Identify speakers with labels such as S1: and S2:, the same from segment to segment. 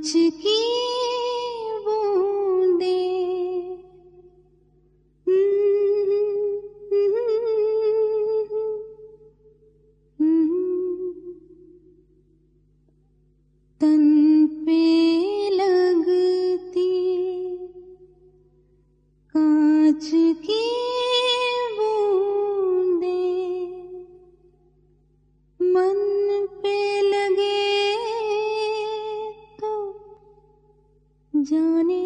S1: की बूंदे तन पे लगती कांच की बूंदे मन पे लगे तो जाने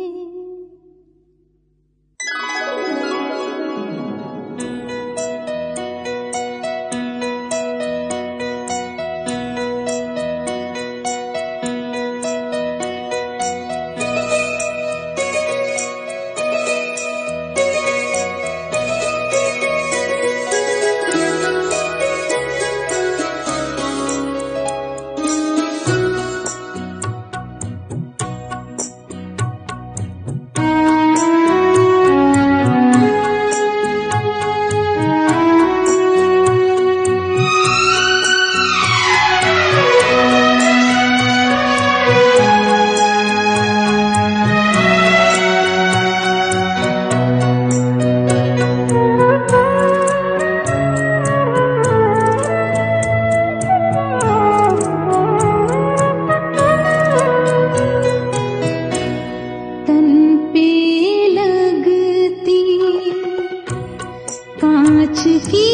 S1: कांच की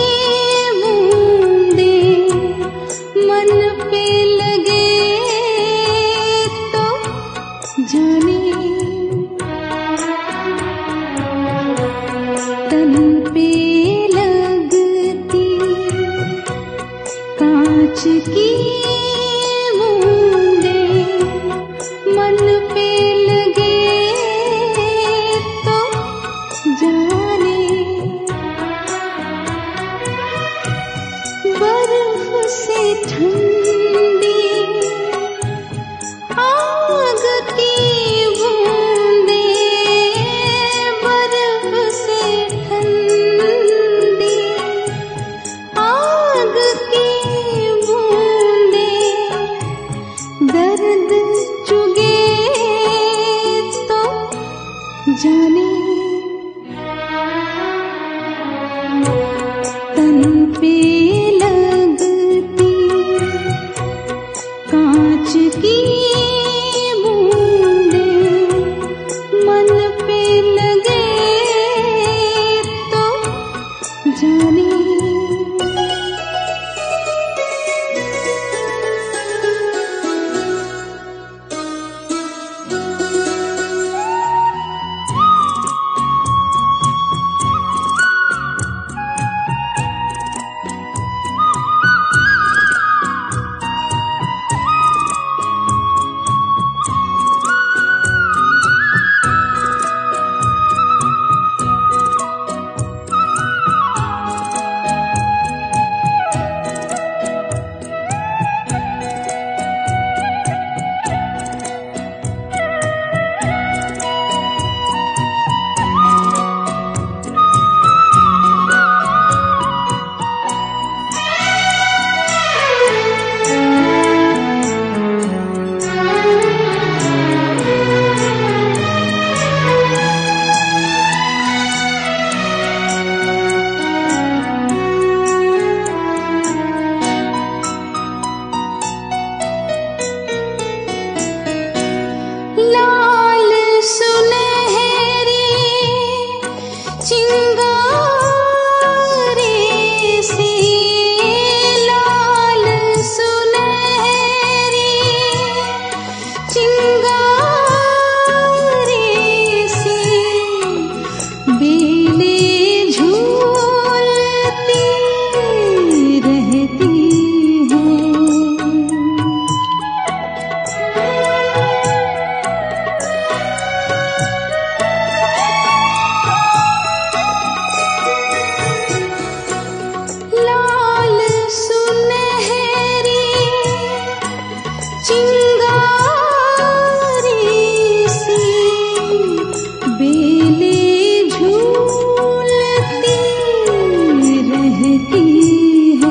S1: बूंदे मन पे लगे तो जाने तन पे लगती कांच की बूंदे मन पे लगे तो जाने बर्फ से ठंडी आग की बूंदे बर्फ से ठंडी आग की बूंदे दर्द चुगे तो जाने तन पे कांच की बूंदे मन पे लगे तो जाने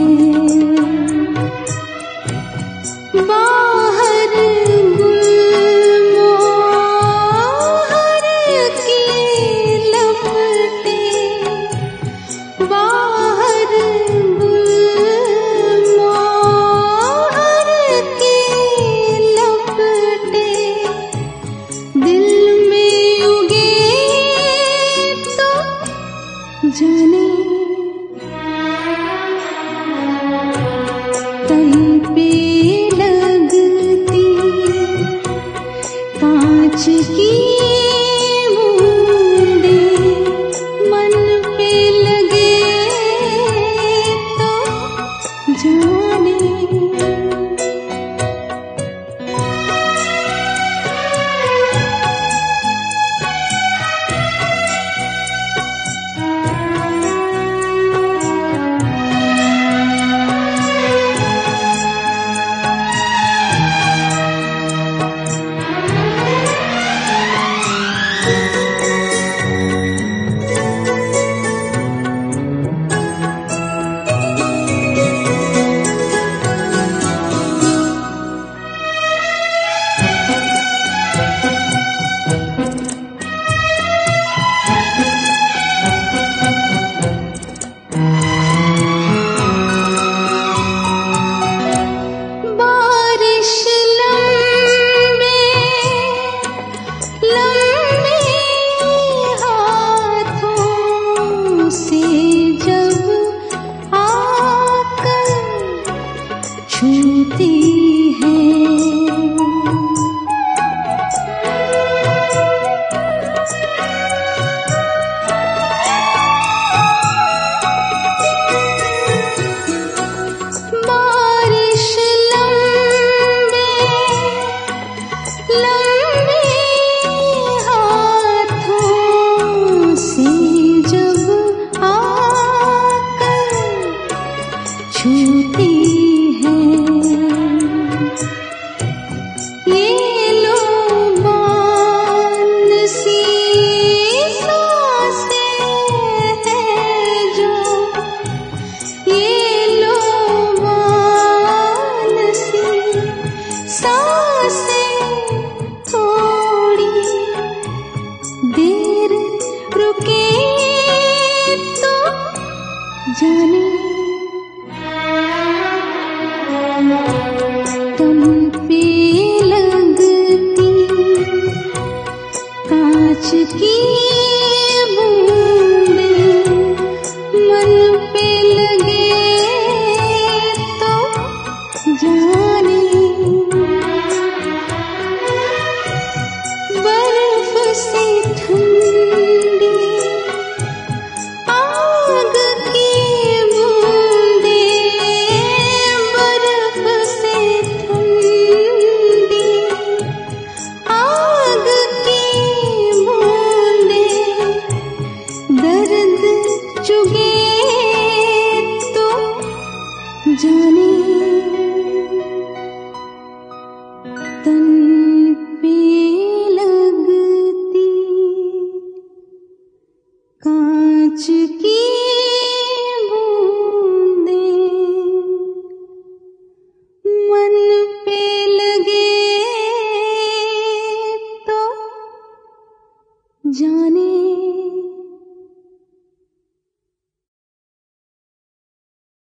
S1: बाहर छूती है। ये लोबान सी सांसें हैं जो, ये लोबान सी सांसें थोड़ी देर रुके तो जाने तन पे लगती कांच की बूंदें मन पे लगे तो जाने बर्फ से ठंडी आग की बूंदें, बर्फ से ठंडी आग की बूंदें दर्द चुगे तो जाने